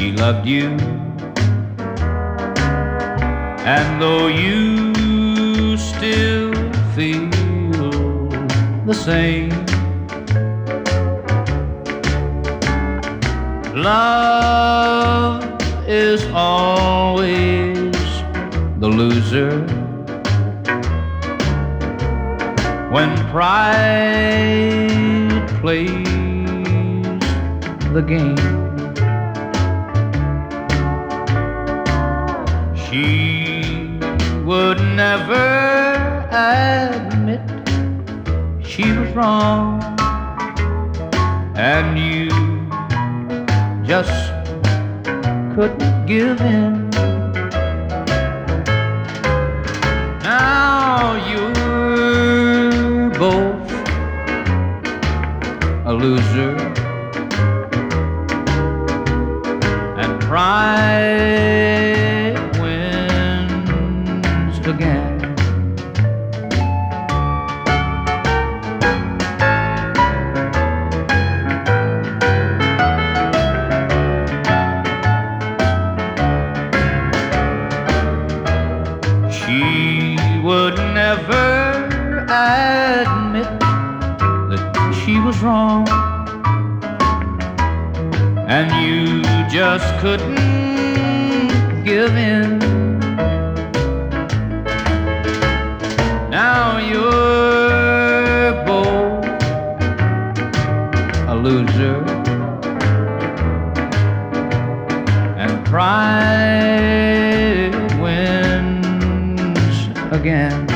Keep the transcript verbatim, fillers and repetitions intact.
she loved you. And though you still feel the same, love is always the loser when pride plays the game. She would never admit she was wrong, and you just couldn't give in. Now you're both a loser, and pride wins again. She would never admit that she was wrong, and you just couldn't give in. Now you're both a loser, and pride wins again.